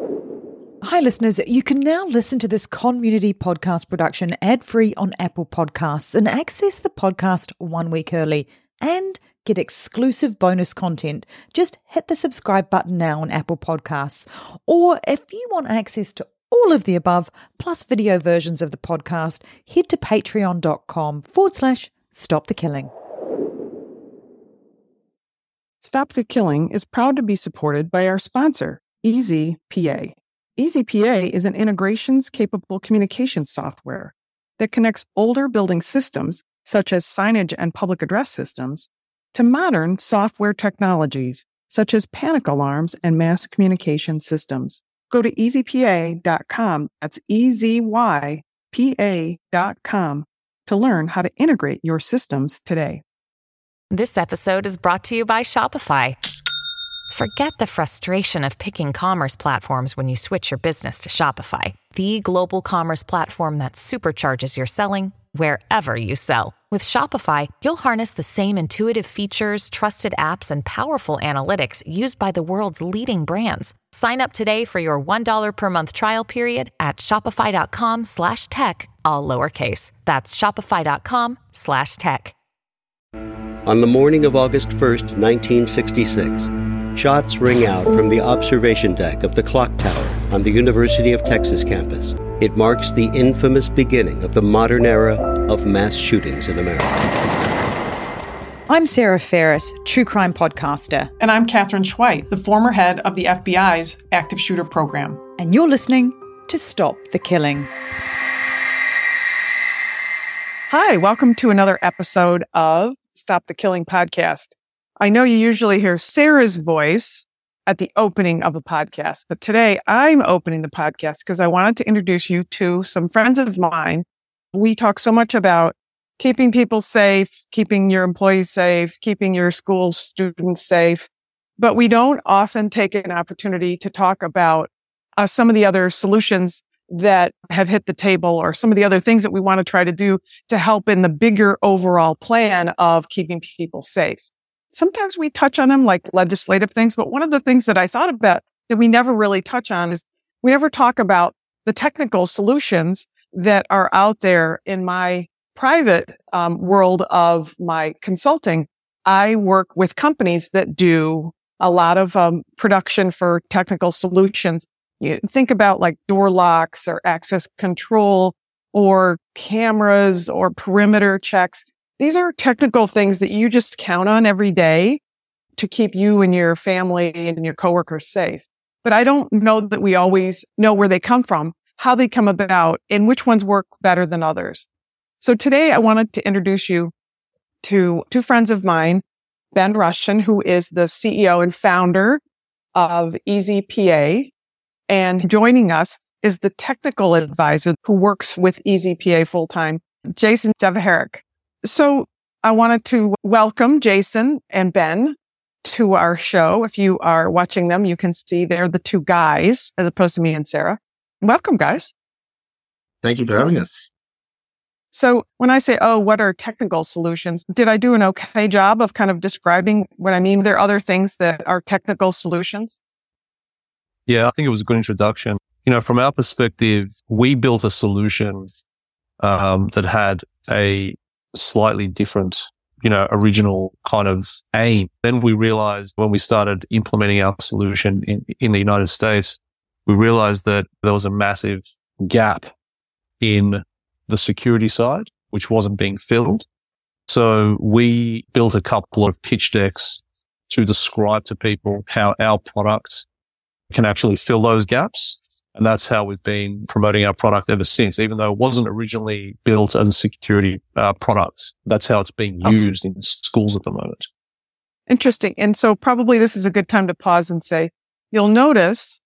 Hi listeners, you can now listen to this community podcast production ad-free on Apple Podcasts and access the podcast 1 week early and get exclusive bonus content. Just hit the subscribe button now on Apple Podcasts. Or if you want access to all of the above, plus video versions of the podcast, head to patreon.com/Stop the Killing. Stop the Killing is proud to be supported by our sponsor, EasyPA. EasyPA is an integrations-capable communication software that connects older building systems, such as signage and public address systems, to modern software technologies, such as panic alarms and mass communication systems. Go to easypa.com, that's EasyPA.com, to learn how to integrate your systems today. This episode is brought to you by Shopify. Forget the frustration of picking commerce platforms when you switch your business to Shopify, the global commerce platform that supercharges your selling wherever you sell. With Shopify, you'll harness the same intuitive features, trusted apps, and powerful analytics used by the world's leading brands. Sign up today for your $1 per month trial period at shopify.com/tech, all lowercase. That's shopify.com/tech. On the morning of August 1st, 1966, shots ring out from the observation deck of the clock tower on the University of Texas campus. It marks the infamous beginning of the modern era of mass shootings in America. I'm Sarah Ferris, true crime podcaster. And I'm Katherine Schweit, the former head of the FBI's active shooter program. And you're listening to Stop the Killing. Hi, welcome to another episode of Stop the Killing podcast. I know you usually hear Sarah's voice at the opening of the podcast, but today I'm opening the podcast because I wanted to introduce you to some friends of mine. We talk so much about keeping people safe, keeping your employees safe, keeping your school students safe, but we don't often take an opportunity to talk about some of the other solutions that have hit the table or some of the other things that we want to try to do to help in the bigger overall plan of keeping people safe. Sometimes we touch on them like legislative things, but one of the things that I thought about that we never really touch on is we never talk about the technical solutions that are out there in my private world of my consulting. I work with companies that do a lot of production for technical solutions. You think about like door locks or access control or cameras or perimeter checks. These are technical things that you just count on every day to keep you and your family and your coworkers safe. But I don't know that we always know where they come from, how they come about, and which ones work better than others. So today I wanted to introduce you to two friends of mine, Ben Rushton, who is the CEO and founder of EasyPA, and joining us is the technical advisor who works with EasyPA full-time, Jason Deveharich. So I wanted to welcome Jason and Ben to our show. If you are watching them, you can see they're the two guys as opposed to me and Sarah. Welcome, guys. Thank you for having us. So when I say, what are technical solutions? Did I do an okay job of kind of describing what I mean? There are other things that are technical solutions? Yeah, I think it was a good introduction. You know, from our perspective, we built a solution that had a slightly different, original kind of aim. Then we realized when we started implementing our solution in the United States, we realized that there was a massive gap in the security side, which wasn't being filled. So we built a couple of pitch decks to describe to people how our product can actually fill those gaps. And that's how we've been promoting our product ever since, even though it wasn't originally built as a security product. That's how it's being used in schools at the moment. Interesting. And so probably this is a good time to pause and say, you'll notice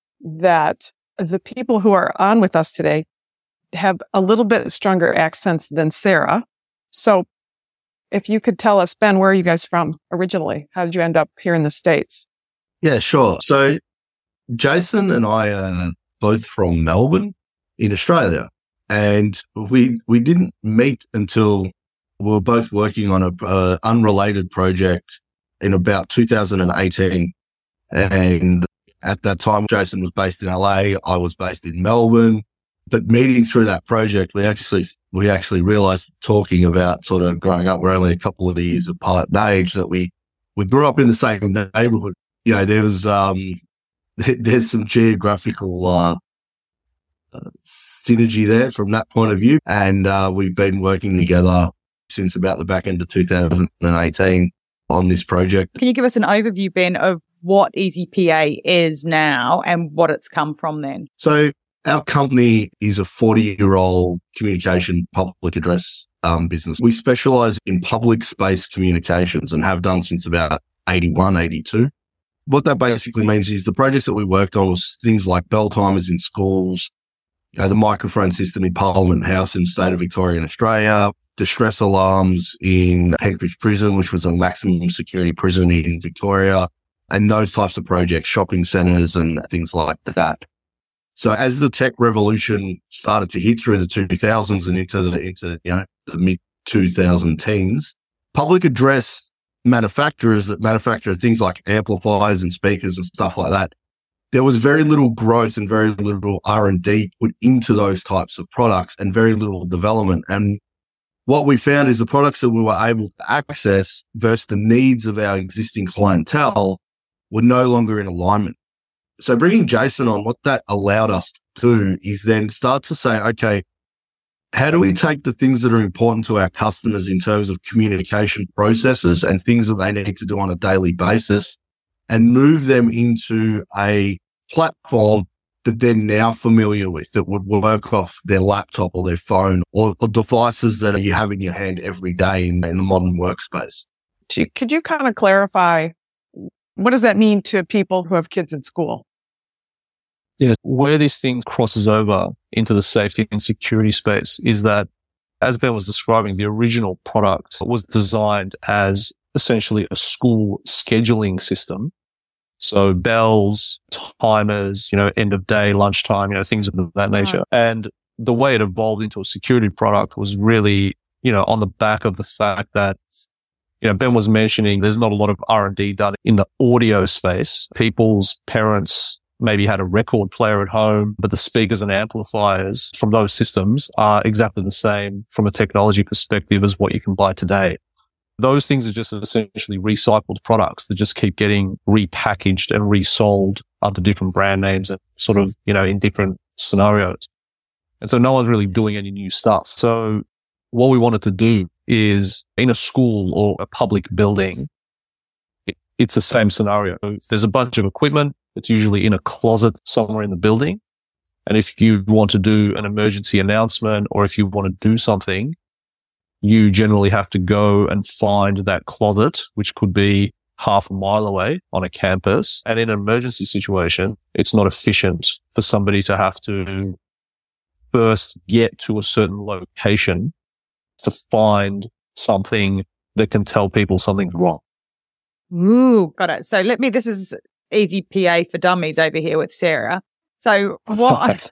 that the people who are on with us today have a little bit stronger accents than Sarah. So if you could tell us, Ben, where are you guys from originally? How did you end up here in the States? Yeah, sure. So Jason and I are both from Melbourne in Australia, and we didn't meet until we were both working on a unrelated project in about 2018. And At that time, Jason was based in LA. I was based in Melbourne. But meeting through that project, we actually realized, talking about sort of growing up, we're only a couple of years apart in age, that we grew up in the same neighborhood. You know, there's some geographical synergy there from that point of view. And we've been working together since about the back end of 2018 on this project. Can you give us an overview, Ben, of what EasyPA is now and what it's come from then? So our company is a 40-year-old communication public address business. We specialize in public space communications and have done since about 81, 82. What that basically means is the projects that we worked on was things like bell timers in schools, the microphone system in Parliament House in the state of Victoria in Australia, distress alarms in Penkridge Prison, which was a maximum security prison in Victoria, and those types of projects, shopping centres and things like that. So as the tech revolution started to hit through the 2000s and into the mid 2010s, public address manufacturers that manufacture things like amplifiers and speakers and stuff like that, there was very little growth and very little R&D put into those types of products and very little development. And what we found is the products that we were able to access versus the needs of our existing clientele were no longer in alignment. So bringing Jason on, what that allowed us to do is then start to say, okay, how do we take the things that are important to our customers in terms of communication processes and things that they need to do on a daily basis and move them into a platform that they're now familiar with, that would work off their laptop or their phone or devices that you have in your hand every day in the modern workspace. Could you kind of clarify, what does that mean to people who have kids in school? Yeah, where this thing crosses over into the safety and security space is that, as Ben was describing, the original product was designed as essentially a school scheduling system. So bells, timers, end of day, lunchtime, things of that nature. And the way it evolved into a security product was really, on the back of the fact that, Ben was mentioning there's not a lot of R&D done in the audio space. People's parents maybe had a record player at home, but the speakers and amplifiers from those systems are exactly the same from a technology perspective as what you can buy today. Those things are just essentially recycled products that just keep getting repackaged and resold under different brand names and sort of, in different scenarios. And so no one's really doing any new stuff. So what we wanted to do is, in a school or a public building, it's the same scenario. There's a bunch of equipment. It's usually in a closet somewhere in the building. And if you want to do an emergency announcement or if you want to do something, you generally have to go and find that closet, which could be half a mile away on a campus. And in an emergency situation, it's not efficient for somebody to have to first get to a certain location to find something that can tell people something's wrong. Ooh, got it. So this is EasyPA for Dummies over here with Sarah. So what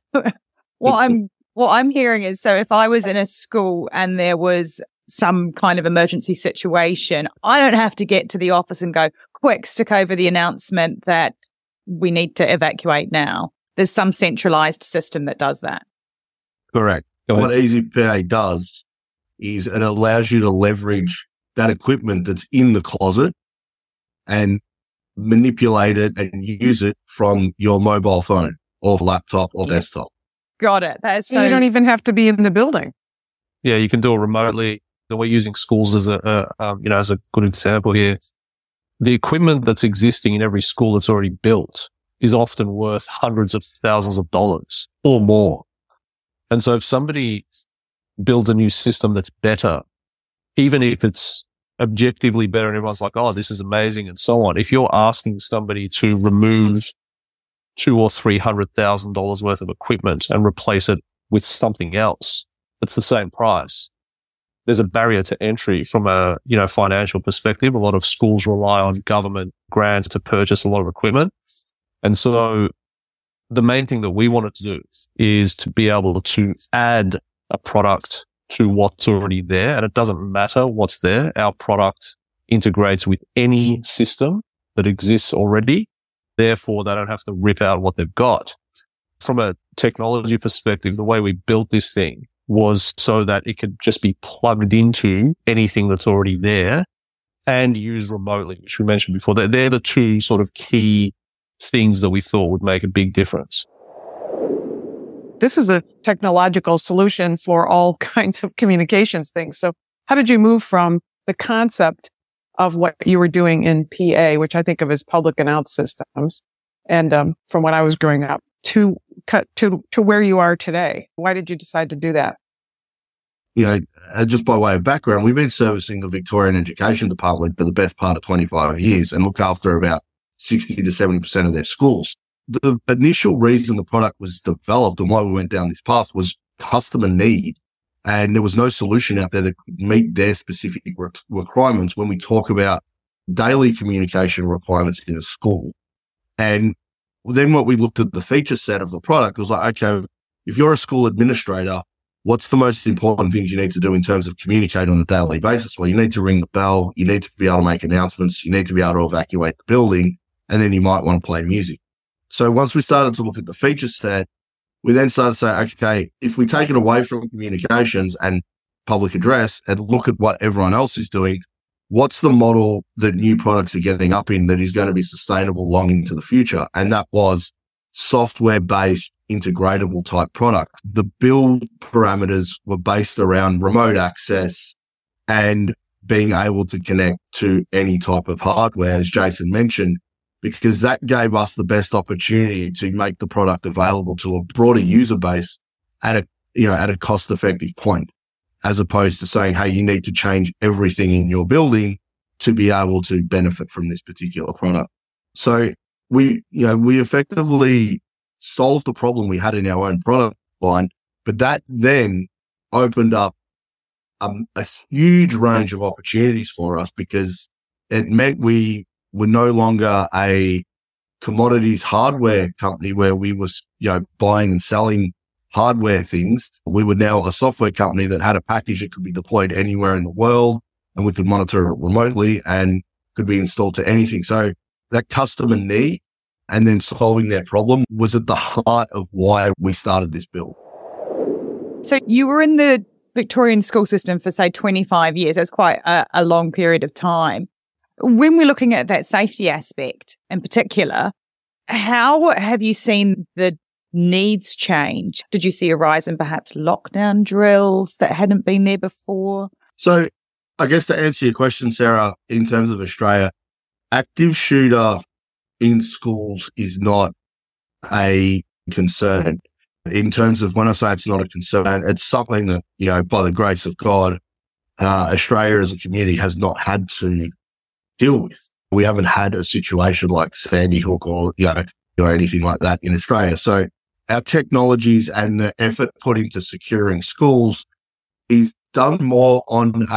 I'm hearing is, so if I was in a school and there was some kind of emergency situation, I don't have to get to the office and go, quick, stick over the announcement that we need to evacuate now. There's some centralized system that does that. Correct. What EasyPA does is it allows you to leverage that equipment that's in the closet and manipulate it and use it from your mobile phone or laptop or desktop. Got it. That is so you don't even have to be in the building. Yeah, you can do it remotely. We're using schools as as a good example here. The equipment that's existing in every school that's already built is often worth hundreds of thousands of dollars or more. And so if somebody builds a new system that's better, even if it's objectively better and everyone's like, oh, this is amazing and so on, if you're asking somebody to remove $200,000 or $300,000 worth of equipment and replace it with something else that's the same price, there's a barrier to entry from a financial perspective. A lot of schools rely on government grants to purchase a lot of equipment. And so the main thing that we wanted to do is to be able to add a product to what's already there. And it doesn't matter what's there. Our product integrates with any system that exists already. Therefore, they don't have to rip out what they've got. From a technology perspective, the way we built this thing was so that it could just be plugged into anything that's already there and used remotely, which we mentioned before. They're the two sort of key things that we thought would make a big difference. This is a technological solution for all kinds of communications things. So how did you move from the concept of what you were doing in PA, which I think of as public announce systems, and from when I was growing up, to where you are today? Why did you decide to do that? Just by way of background, we've been servicing the Victorian Education Department for the best part of 25 years and look after about 60 to 70% of their schools. The initial reason the product was developed and why we went down this path was customer need. And there was no solution out there that could meet their specific requirements when we talk about daily communication requirements in a school. And then what we looked at the feature set of the product was like, okay, if you're a school administrator, what's the most important things you need to do in terms of communicate on a daily basis? Well, you need to ring the bell. You need to be able to make announcements. You need to be able to evacuate the building. And then you might want to play music. So once we started to look at the feature set, we then started to say, okay, if we take it away from communications and public address and look at what everyone else is doing, what's the model that new products are getting up in that is going to be sustainable long into the future? And that was software-based, integratable type product. The build parameters were based around remote access and being able to connect to any type of hardware, as Jason mentioned, because that gave us the best opportunity to make the product available to a broader user base at a cost-effective point, as opposed to saying, hey, you need to change everything in your building to be able to benefit from this particular product. So we effectively solved the problem we had in our own product line, but that then opened up a huge range of opportunities for us because it meant we were no longer a commodities hardware company where we was, buying and selling hardware things. We were now a software company that had a package that could be deployed anywhere in the world and we could monitor it remotely and could be installed to anything. So that customer need and then solving their problem was at the heart of why we started this build. So you were in the Victorian school system for, say, 25 years. That's quite a long period of time. When we're looking at that safety aspect in particular, how have you seen the needs change? Did you see a rise in perhaps lockdown drills that hadn't been there before? So I guess to answer your question, Sarah, in terms of Australia, active shooter in schools is not a concern. In terms of when I say it's not a concern, it's something that, by the grace of God, Australia as a community has not had to deal with. We haven't had a situation like Sandy Hook or anything like that in Australia. So our technologies and the effort put into securing schools is done more on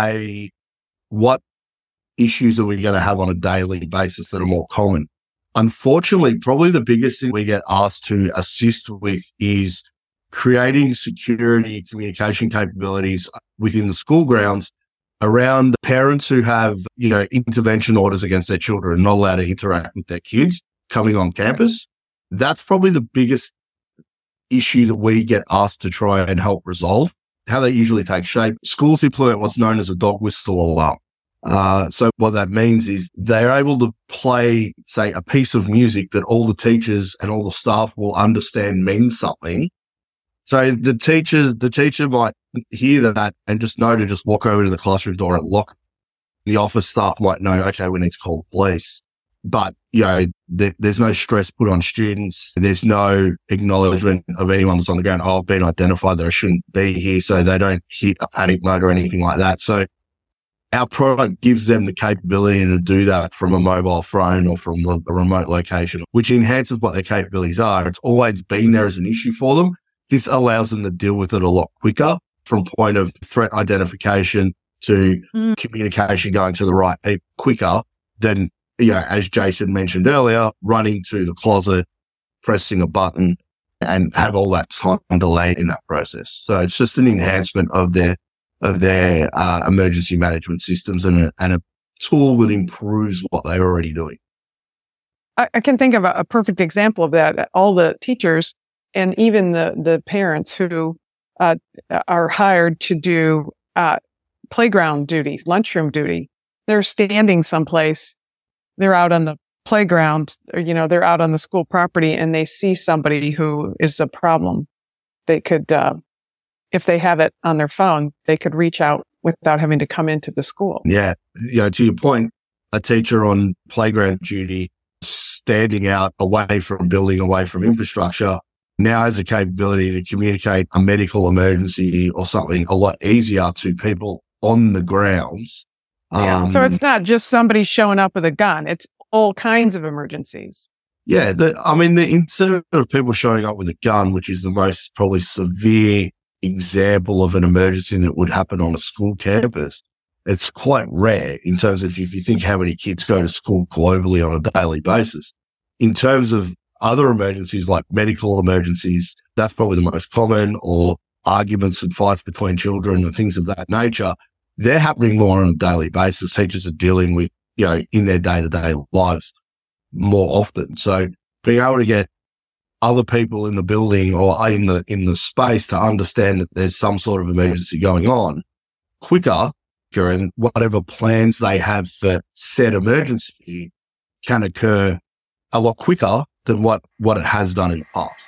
what issues are we going to have on a daily basis that are more common. Unfortunately, probably the biggest thing we get asked to assist with is creating security communication capabilities within the school grounds around parents who have, intervention orders against their children and not allowed to interact with their kids coming on campus. That's probably the biggest issue that we get asked to try and help resolve. How they usually take shape. Schools implement what's known as a dog whistle alarm. So what that means is they're able to play, say, a piece of music that all the teachers and all the staff will understand means something. So the teacher might hear that and just know to just walk over to the classroom door and lock. The office staff might know, okay, we need to call the police. But, there's no stress put on students. There's no acknowledgement of anyone that's on the ground. Oh, I've been identified that I shouldn't be here. So they don't hit a panic mode or anything like that. So our product gives them the capability to do that from a mobile phone or from a remote location, which enhances what their capabilities are. It's always been there as an issue for them. This allows them to deal with it a lot quicker from point of threat identification to communication going to the right people quicker than, as Jason mentioned earlier, running to the closet, pressing a button and have all that time delay in that process. So it's just an enhancement of their emergency management systems and a tool that improves what they're already doing. I can think of a perfect example of that. All the teachers and even the parents who are hired to do playground duties, lunchroom duty, they're standing someplace. They're out on the playground, or, they're out on the school property, and they see somebody who is a problem. They could, if they have it on their phone, they could reach out without having to come into the school. Yeah. To your point, a teacher on playground duty standing out away from building, away from infrastructure, now has the capability to communicate a medical emergency or something a lot easier to people on the grounds. So it's not just somebody showing up with a gun. It's all kinds of emergencies. Yeah. Instead of people showing up with a gun, which is the most probably severe example of an emergency that would happen on a school campus, it's quite rare in terms of if you think how many kids go to school globally on a daily basis. In terms of other emergencies like medical emergencies, that's probably the most common, or arguments and fights between children and things of that nature. They're happening more on a daily basis. Teachers are dealing with, in their day-to-day lives more often. So being able to get other people in the building or in the space to understand that there's some sort of emergency going on quicker, and whatever plans they have for said emergency can occur a lot quicker than what it has done in the past.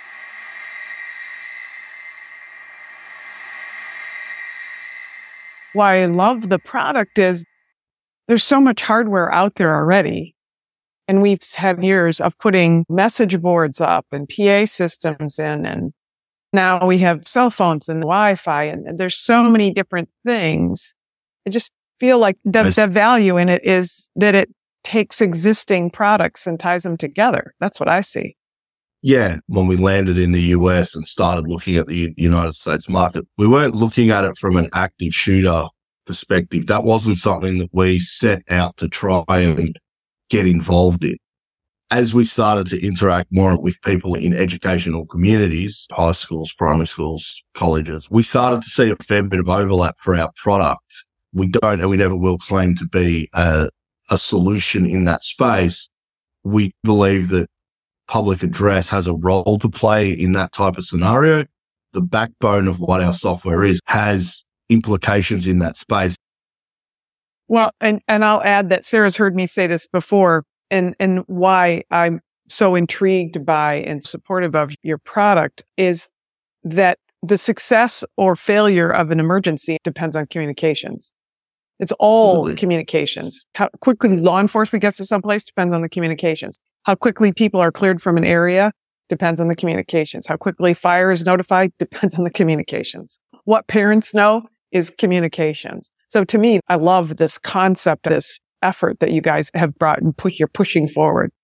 Why I love the product is there's so much hardware out there already. And we've had years of putting message boards up and PA systems in. And now we have cell phones and Wi-Fi, and there's so many different things. I just feel like the value in it is that it takes existing products and ties them together. That's what I see. Yeah. When we landed in the US and started looking at the United States market, we weren't looking at it from an active shooter perspective. That wasn't something that we set out to try and get involved in. As we started to interact more with people in educational communities, high schools, primary schools, colleges, we started to see a fair bit of overlap for our product. We don't, and we never will claim to be a solution in that space. We believe that public address has a role to play in that type of scenario. The backbone of what our software is has implications in that space. Well, and I'll add that Sarah's heard me say this before, and why I'm so intrigued by and supportive of your product is that the success or failure of an emergency depends on communications. It's all Absolutely. Communications. How quickly law enforcement gets to someplace depends on the communications. How quickly people are cleared from an area depends on the communications. How quickly fire is notified depends on the communications. What parents know is communications. So to me, I love this concept, this effort that you guys have brought and you're pushing forward.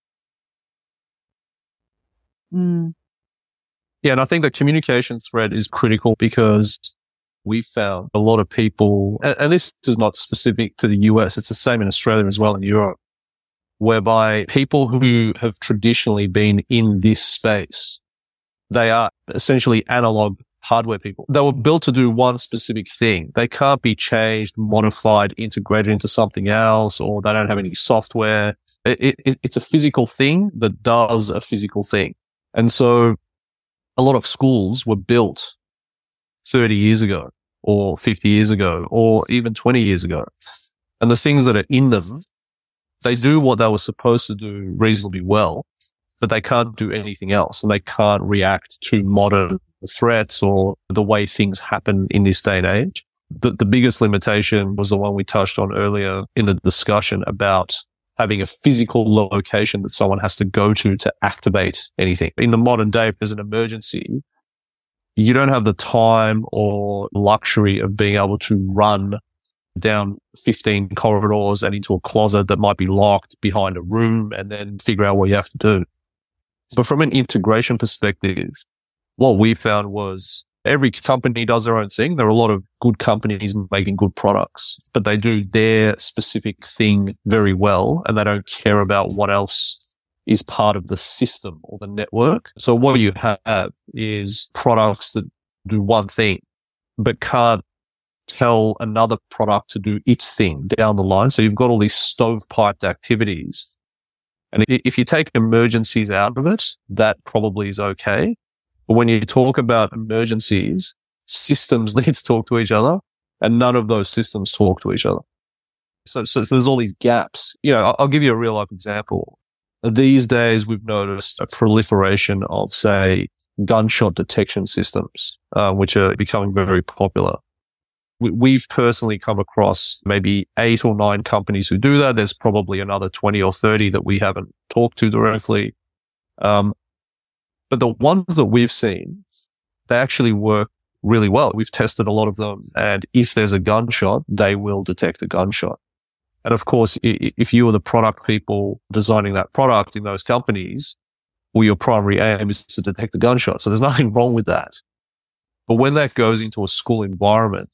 Yeah, and I think the communication thread is critical because we found a lot of people, and this is not specific to the US, it's the same in Australia as well, in Europe, whereby people who have traditionally been in this space, they are essentially analog hardware people. They were built to do one specific thing. They can't be changed, modified, integrated into something else, or they don't have any software. It's a physical thing that does a physical thing. And so a lot of schools were built 30 years ago or 50 years ago or even 20 years ago. And the things that are in them, they do what they were supposed to do reasonably well, but they can't do anything else, and they can't react to modern threats or the way things happen in this day and age. The biggest limitation was the one we touched on earlier in the discussion about having a physical location that someone has to go to activate anything. In the modern day, if there's an emergency, you don't have the time or luxury of being able to run down 15 corridors and into a closet that might be locked behind a room and then figure out what you have to do. But from an integration perspective, what we found was every company does their own thing. There are a lot of good companies making good products, but they do their specific thing very well, and they don't care about what else is part of the system or the network. So what you have is products that do one thing, but can't tell another product to do its thing down the line. So you've got all these stovepiped activities, And if you take emergencies out of it, that probably is okay. But when you talk about emergencies, systems need to talk to each other, and none of those systems talk to each other. So there's all these gaps. I'll give you a real life example. These days, we've noticed a proliferation of, say, gunshot detection systems, which are becoming very popular. We've personally come across maybe 8 or 9 companies who do that. There's probably another 20 or 30 that we haven't talked to directly. But the ones that we've seen, they actually work really well. We've tested a lot of them. And if there's a gunshot, they will detect a gunshot. And of course, if you are the product people designing that product in those companies, well, your primary aim is to detect a gunshot. So there's nothing wrong with that. But when that goes into a school environment,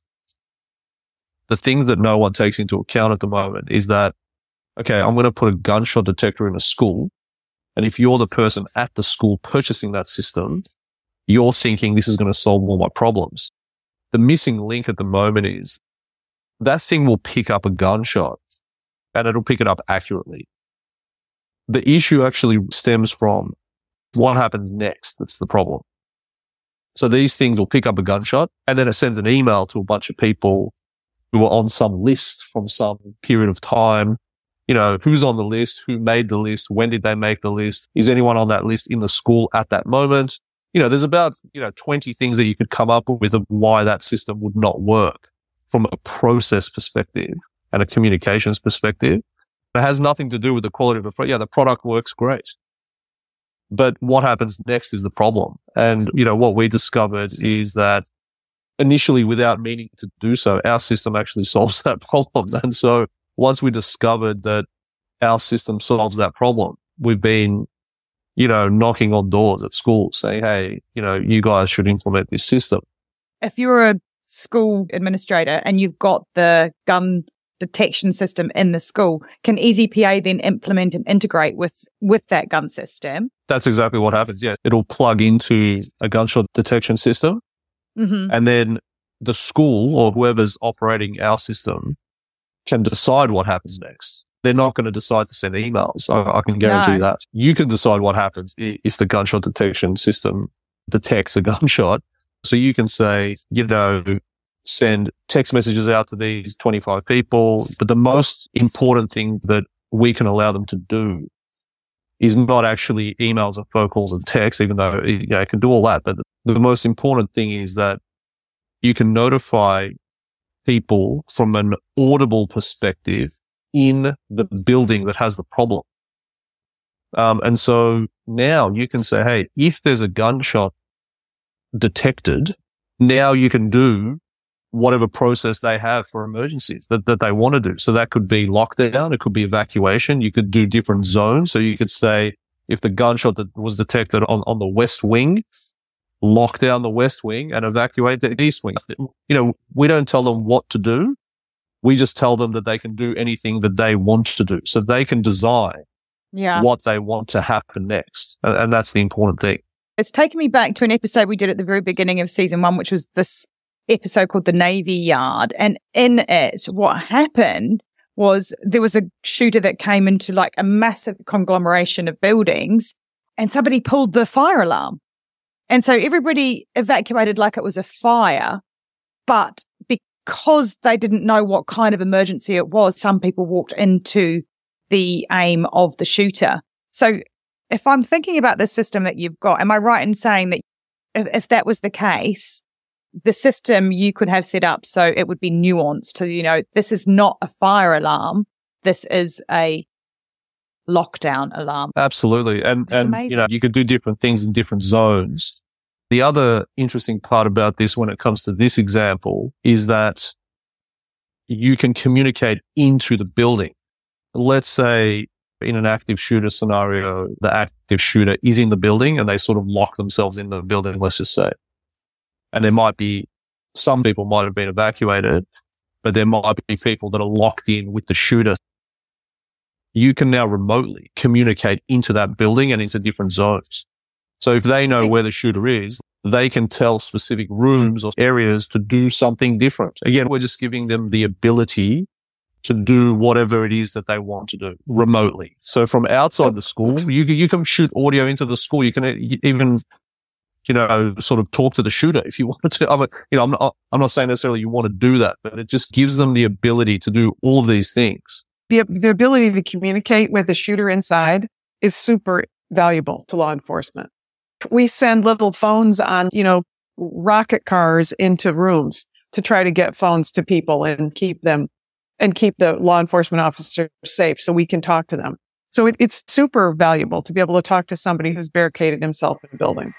the thing that no one takes into account at the moment is that, okay, I'm going to put a gunshot detector in a school. And if you're the person at the school purchasing that system, you're thinking this is going to solve all my problems. The missing link at the moment is that thing will pick up a gunshot and it'll pick it up accurately. The issue actually stems from what happens next. That's the problem. So these things will pick up a gunshot and then it sends an email to a bunch of people who are on some list from some period of time. Who's on the list, who made the list, when did they make the list? Is anyone on that list in the school at that moment? There's about, 20 things that you could come up with of why that system would not work from a process perspective and a communications perspective. It has nothing to do with the quality of the product. Yeah, the product works great. But what happens next is the problem. And, what we discovered is that initially, without meaning to do so, our system actually solves that problem. And so once we discovered that our system solves that problem, we've been, knocking on doors at schools saying, hey, you guys should implement this system. If you're a school administrator and you've got the gun detection system in the school, can EasyPA then implement and integrate with that gun system? That's exactly what happens. Yeah. It'll plug into a gunshot detection system. Mm-hmm. And then the school or whoever's operating our system can decide what happens next. They're not going to decide to send emails. I can guarantee that. You can decide what happens if the gunshot detection system detects a gunshot. So you can say, send text messages out to these 25 people. But the most important thing that we can allow them to do is not actually emails and phone calls and texts, even though it can do all that. But the most important thing is that you can notify people from an audible perspective in the building that has the problem. And so now you can say, hey, if there's a gunshot detected, now you can do whatever process they have for emergencies that they want to do. So that could be lockdown. It could be evacuation. You could do different zones. So you could say, if the gunshot that was detected on the west wing, lock down the west wing and evacuate the east wing. We don't tell them what to do. We just tell them that they can do anything that they want to do. So they can design what they want to happen next. And that's the important thing. It's taken me back to an episode we did at the very beginning of season 1, which was this episode called The Navy Yard. And in it, what happened was there was a shooter that came into like a massive conglomeration of buildings and somebody pulled the fire alarm. And so everybody evacuated like it was a fire, but because they didn't know what kind of emergency it was, some people walked into the aim of the shooter. So if I'm thinking about the system that you've got, am I right in saying that if that was the case, the system you could have set up so it would be nuanced to, this is not a fire alarm, this is a lockdown alarm? Absolutely. And you could do different things in different zones. The other interesting part about this when it comes to this example is that you can communicate into the building. Let's say in an active shooter scenario, the active shooter is in the building and they sort of lock themselves in the building, let's just say. And there might be, some people might have been evacuated, but there might be people that are locked in with the shooter. You can now remotely communicate into that building and into different zones. So if they know where the shooter is, they can tell specific rooms or areas to do something different. Again, we're just giving them the ability to do whatever it is that they want to do remotely. So from outside the school, you can shoot audio into the school. You can even, sort of talk to the shooter if you wanted to. I'm not saying necessarily you want to do that, but it just gives them the ability to do all of these things. The ability to communicate with the shooter inside is super valuable to law enforcement. We send little phones on, rocket cars into rooms to try to get phones to people and keep the law enforcement officers safe so we can talk to them. So it's super valuable to be able to talk to somebody who's barricaded himself in a building.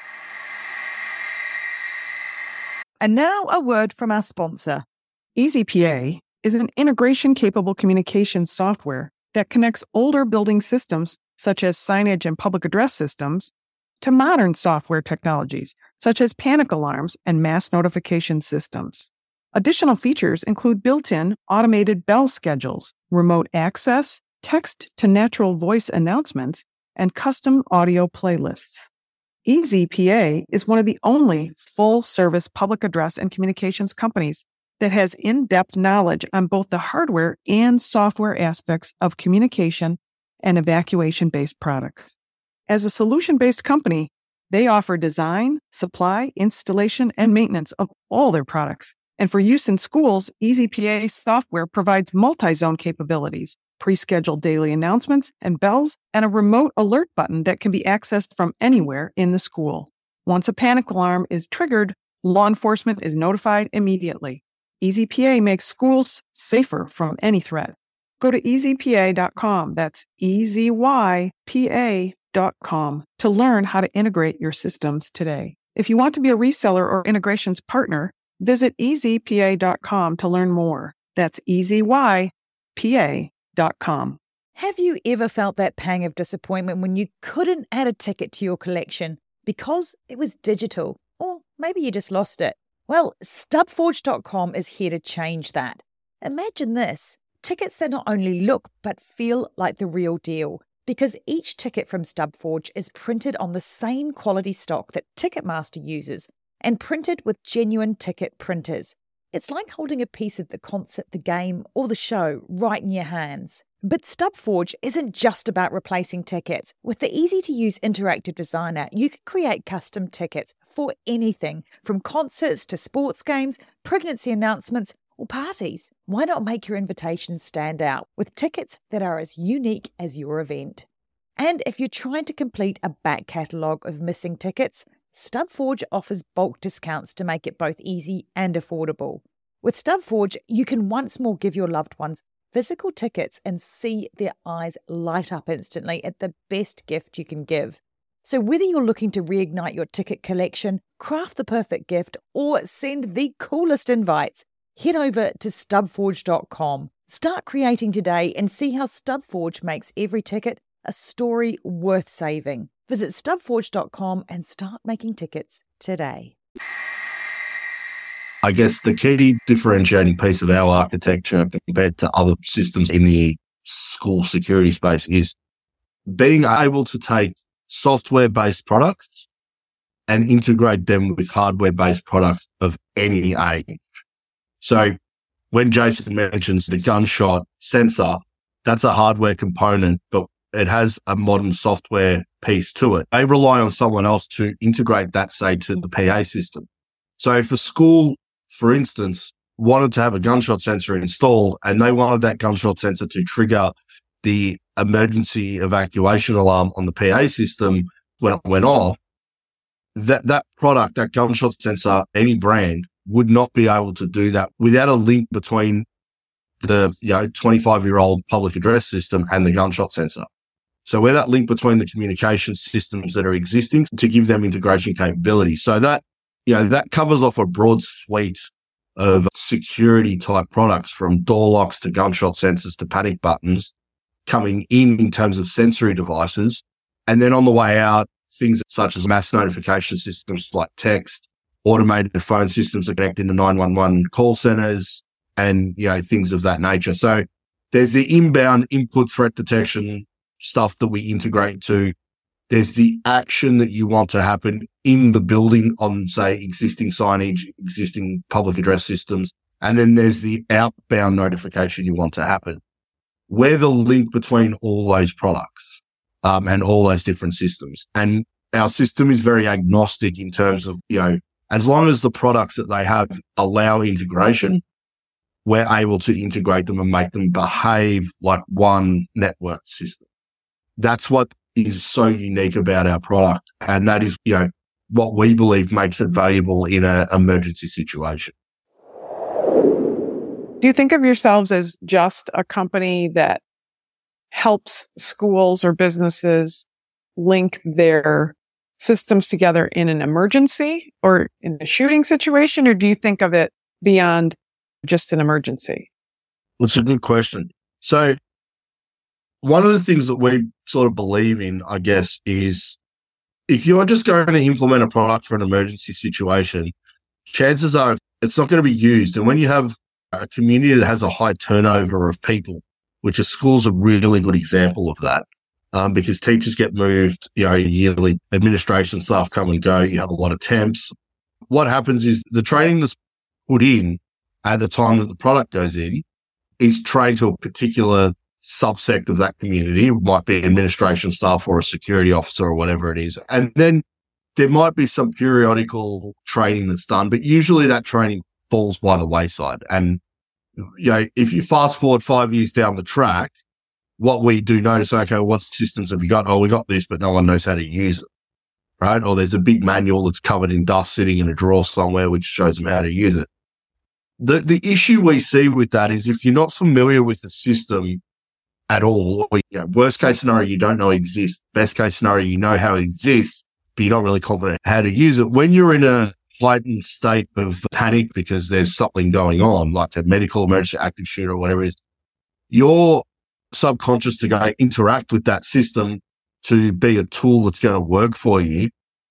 And now a word from our sponsor. EasyPA is an integration-capable communication software that connects older building systems, such as signage and public address systems, to modern software technologies, such as panic alarms and mass notification systems. Additional features include built-in automated bell schedules, remote access, text-to-natural voice announcements, and custom audio playlists. EasyPA is one of the only full-service public address and communications companies that has in-depth knowledge on both the hardware and software aspects of communication and evacuation-based products. As a solution-based company, they offer design, supply, installation, and maintenance of all their products. And for use in schools, EasyPA software provides multi-zone capabilities, pre-scheduled daily announcements and bells, and a remote alert button that can be accessed from anywhere in the school. Once a panic alarm is triggered, law enforcement is notified immediately. EasyPA makes schools safer from any threat. Go to easypa.com, that's EasyPA.com, to learn how to integrate your systems today. If you want to be a reseller or integrations partner, visit easypa.com to learn more. That's easypa.com. Have you ever felt that pang of disappointment when you couldn't add a ticket to your collection because it was digital? Or maybe you just lost it. Well, StubForge.com is here to change that. Imagine this, tickets that not only look but feel like the real deal, because each ticket from StubForge is printed on the same quality stock that Ticketmaster uses and printed with genuine ticket printers. It's like holding a piece of the concert, the game, or the show right in your hands. But StubForge isn't just about replacing tickets. With the easy-to-use interactive designer, you can create custom tickets for anything, from concerts to sports games, pregnancy announcements, or parties. Why not make your invitations stand out with tickets that are as unique as your event? And if you're trying to complete a back catalogue of missing tickets, StubForge offers bulk discounts to make it both easy and affordable. With StubForge, you can once more give your loved ones physical tickets and see their eyes light up instantly at the best gift you can give. So whether you're looking to reignite your ticket collection, craft the perfect gift, or send the coolest invites, head over to StubForge.com. Start creating today and see how StubForge makes every ticket a story worth saving. Visit StubForge.com and start making tickets today. I guess the key differentiating piece of our architecture compared to other systems in the school security space is being able to take software-based products and integrate them with hardware-based products of any age. So when Jason mentions the gunshot sensor, that's a hardware component, but it has a modern software piece to it. They rely on someone else to integrate that, say, to the PA system. So if a school, for instance, wanted to have a gunshot sensor installed and they wanted that gunshot sensor to trigger the emergency evacuation alarm on the PA system when it went off, that product, that gunshot sensor, any brand, would not be able to do that without a link between the 25-year-old public address system and the gunshot sensor. So we're that link between the communication systems that are existing to give them integration capability. So that covers off a broad suite of security type products, from door locks to gunshot sensors to panic buttons coming in terms of sensory devices. And then on the way out, things such as mass notification systems like text, automated phone systems that connect into 911 call centers, and, things of that nature. So there's the inbound input threat detection stuff that we integrate to. There's the action that you want to happen in the building on, say, existing signage, existing public address systems. And then there's the outbound notification you want to happen. We're the link between all those products, and all those different systems. And our system is very agnostic in terms of, as long as the products that they have allow integration, we're able to integrate them and make them behave like one network system. That's what is so unique about our product. And that is, what we believe makes it valuable in an emergency situation. Do you think of yourselves as just a company that helps schools or businesses link their systems together in an emergency or in a shooting situation? Or do you think of it beyond just an emergency? That's a good question. So one of the things that we sort of believe in, I guess, is if you're just going to implement a product for an emergency situation, chances are it's not going to be used. And when you have a community that has a high turnover of people, which a school's a really good example of that, because teachers get moved, yearly, administration staff come and go, you have a lot of temps. What happens is the training that's put in at the time that the product goes in is trained to a particular subsect of that community. It might be administration staff or a security officer or whatever it is. And then there might be some periodical training that's done, but usually that training falls by the wayside. And, if you fast forward 5 years down the track, what we do notice, okay, what systems have you got? Oh, we got this, but no one knows how to use it, right? Or there's a big manual that's covered in dust sitting in a drawer somewhere, which shows them how to use it. The issue we see with that is if you're not familiar with the system at all, or, worst case scenario, you don't know it exists. Best case scenario, you know how it exists, but you're not really confident how to use it. When you're in a heightened state of panic because there's something going on, like a medical emergency, active shooter, or whatever it is, your subconscious to go interact with that system to be a tool that's going to work for you,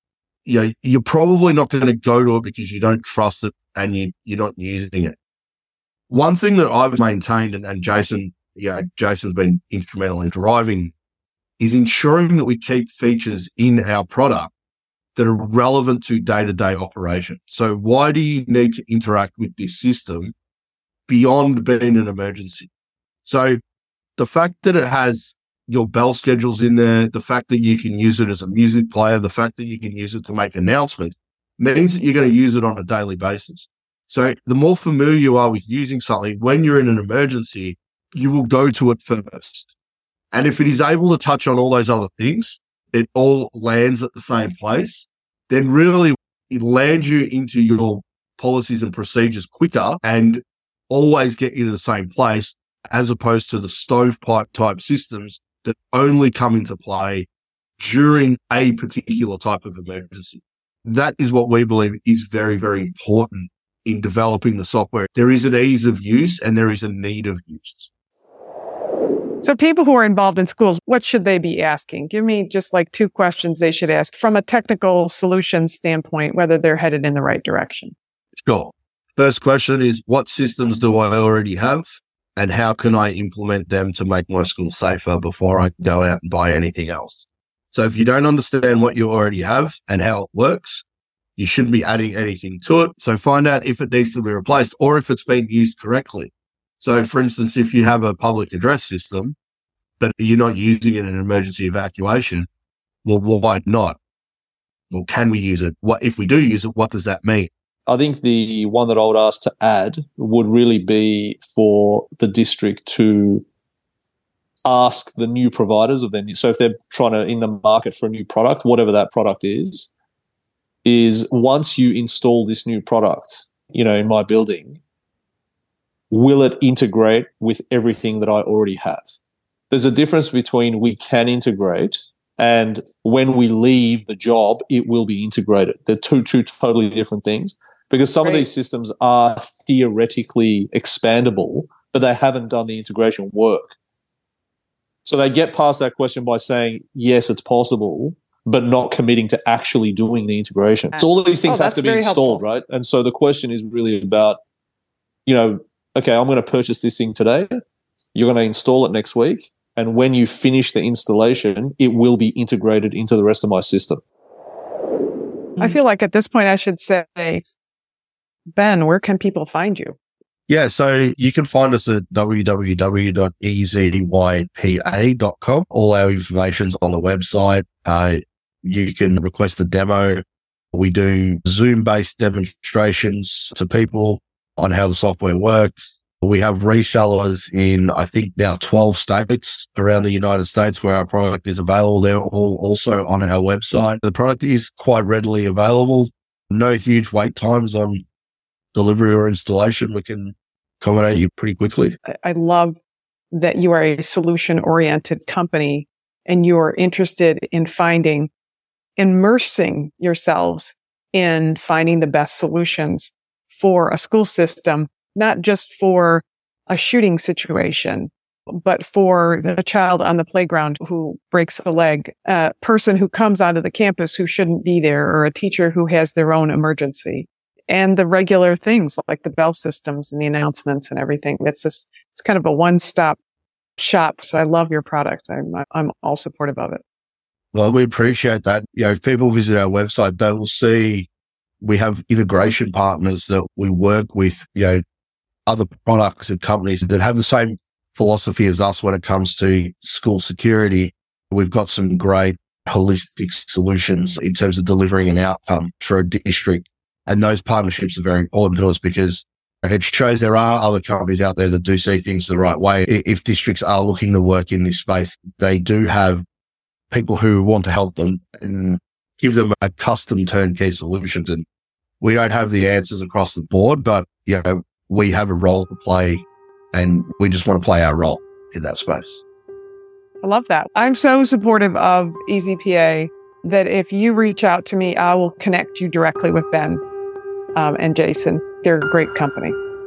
you're probably not going to go to it because you don't trust it and you're not using it. One thing that I've maintained, and Jason's been instrumental in driving, is ensuring that we keep features in our product that are relevant to day-to-day operation. So why do you need to interact with this system beyond being an emergency? So the fact that it has your bell schedules in there, the fact that you can use it as a music player, the fact that you can use it to make announcements means that you're going to use it on a daily basis. So the more familiar you are with using something, when you're in an emergency, you will go to it first. And if it is able to touch on all those other things, it all lands at the same place, then really it lands you into your policies and procedures quicker and always get you to the same place, as opposed to the stovepipe type systems that only come into play during a particular type of emergency. That is what we believe is very, very important in developing the software. There is an ease of use and there is a need of use. So people who are involved in schools, what should they be asking? Give me just like 2 questions they should ask from a technical solution standpoint, whether they're headed in the right direction. Sure. First question is, what systems do I already have? And how can I implement them to make my school safer before I go out and buy anything else? So if you don't understand what you already have and how it works, you shouldn't be adding anything to it. So find out if it needs to be replaced or if it's been used correctly. So for instance, if you have a public address system, but you're not using it in an emergency evacuation, well, why not? Well, can we use it? What if we do use it? What does that mean? I think the one that I would ask to add would really be for the district to ask the new providers of their new. So if they're trying to in the market for a new product, whatever that product is once you install this new product, in my building, will it integrate with everything that I already have? There's a difference between we can integrate and when we leave the job, it will be integrated. They're two totally different things. Because some of these systems are theoretically expandable, but they haven't done the integration work. So they get past that question by saying, yes, it's possible, but not committing to actually doing the integration. So all of these things have to be installed, right? And so the question is really about, okay, I'm going to purchase this thing today. You're going to install it next week. And when you finish the installation, it will be integrated into the rest of my system. I feel like at this point I should say, Ben, where can people find you? Yeah, so you can find us at www.easypa.com. All our information's on the website. You can request a demo. We do Zoom-based demonstrations to people on how the software works. We have resellers in, I think, now 12 states around the United States where our product is available. They're all also on our website. The product is quite readily available. No huge wait times on delivery or installation. We can accommodate you pretty quickly. I love that you are a solution-oriented company and you are interested in immersing yourselves in finding the best solutions for a school system, not just for a shooting situation, but for the child on the playground who breaks a leg, a person who comes onto the campus who shouldn't be there, or a teacher who has their own emergency, and the regular things like the bell systems and the announcements and everything. It's kind of a one-stop shop. So I love your product. I'm all supportive of it. Well, we appreciate that. If people visit our website, they will see we have integration partners that we work with, other products and companies that have the same philosophy as us when it comes to school security. We've got some great holistic solutions in terms of delivering an outcome for a district. And those partnerships are very important to us because it shows there are other companies out there that do see things the right way. If districts are looking to work in this space, they do have people who want to help them and give them a custom turnkey solutions. And we don't have the answers across the board, but we have a role to play and we just want to play our role in that space. I love that. I'm so supportive of EasyPA that if you reach out to me, I will connect you directly with Ben and Jason. They're a great company.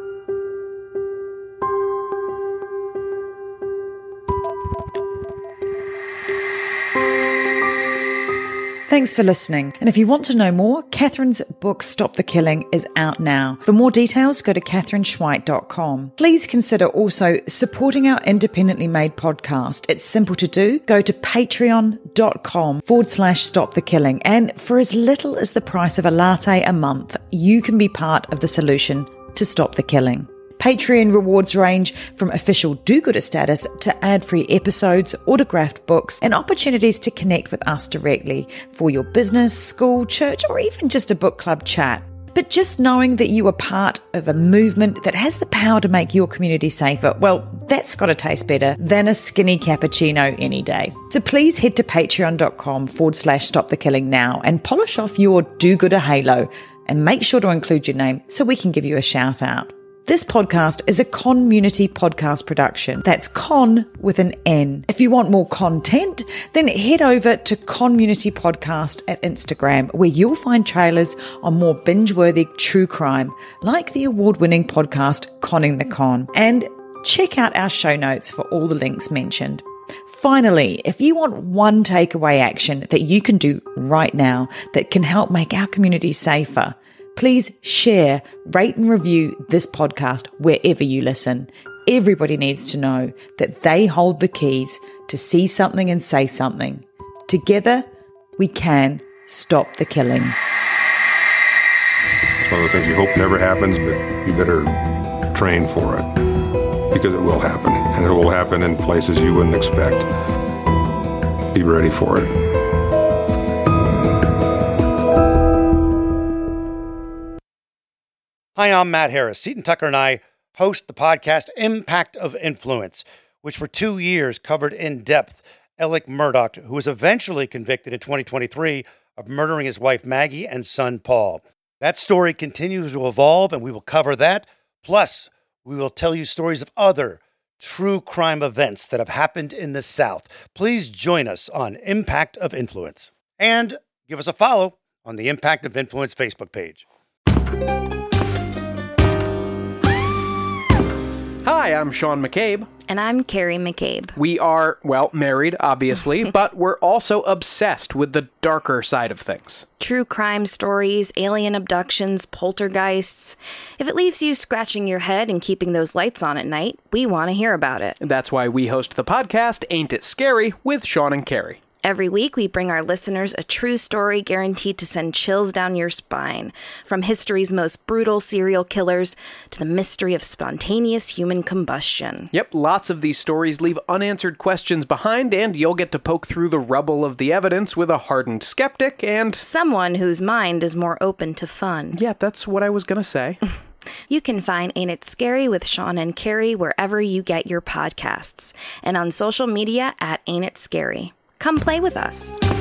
Thanks for listening. And if you want to know more, Catherine's book, Stop the Killing, is out now. For more details, go to catherineschweit.com. Please consider also supporting our independently made podcast. It's simple to do. Go to patreon.com/Stop the Killing. And for as little as the price of a latte a month, you can be part of the solution to stop the killing. Patreon rewards range from official do-gooder status to ad-free episodes, autographed books, and opportunities to connect with us directly for your business, school, church, or even just a book club chat. But just knowing that you are part of a movement that has the power to make your community safer, well, that's got to taste better than a skinny cappuccino any day. So please head to patreon.com/Stop the Killing now and polish off your do-gooder halo and make sure to include your name so we can give you a shout out. This podcast is a Conmunity podcast production. That's Con with an N. If you want more content, then head over to Conmunity Podcast at Instagram, where you'll find trailers on more binge-worthy true crime, like the award-winning podcast Conning the Con. And check out our show notes for all the links mentioned. Finally, if you want one takeaway action that you can do right now that can help make our community safer, please share, rate and review this podcast wherever you listen. Everybody needs to know that they hold the keys to see something and say something. Together, we can stop the killing. It's one of those things you hope never happens, but you better train for it because it will happen, and it will happen in places you wouldn't expect. Be ready for it. Hi, I'm Matt Harris. Seton Tucker and I host the podcast Impact of Influence, which for 2 years covered in depth Alec Murdaugh, who was eventually convicted in 2023 of murdering his wife Maggie and son Paul. That story continues to evolve, and we will cover that. Plus, we will tell you stories of other true crime events that have happened in the South. Please join us on Impact of Influence. And give us a follow on the Impact of Influence Facebook page. Hi, I'm Sean McCabe. And I'm Carrie McCabe. We are, well, married, obviously, but we're also obsessed with the darker side of things. True crime stories, alien abductions, poltergeists. If it leaves you scratching your head and keeping those lights on at night, we want to hear about it. That's why we host the podcast Ain't It Scary with Sean and Carrie. Every week, we bring our listeners a true story guaranteed to send chills down your spine. From history's most brutal serial killers to the mystery of spontaneous human combustion. Yep, lots of these stories leave unanswered questions behind, and you'll get to poke through the rubble of the evidence with a hardened skeptic and someone whose mind is more open to fun. Yeah, that's what I was gonna say. You can find Ain't It Scary with Sean and Carrie wherever you get your podcasts, and on social media at Ain't It Scary. Come play with us.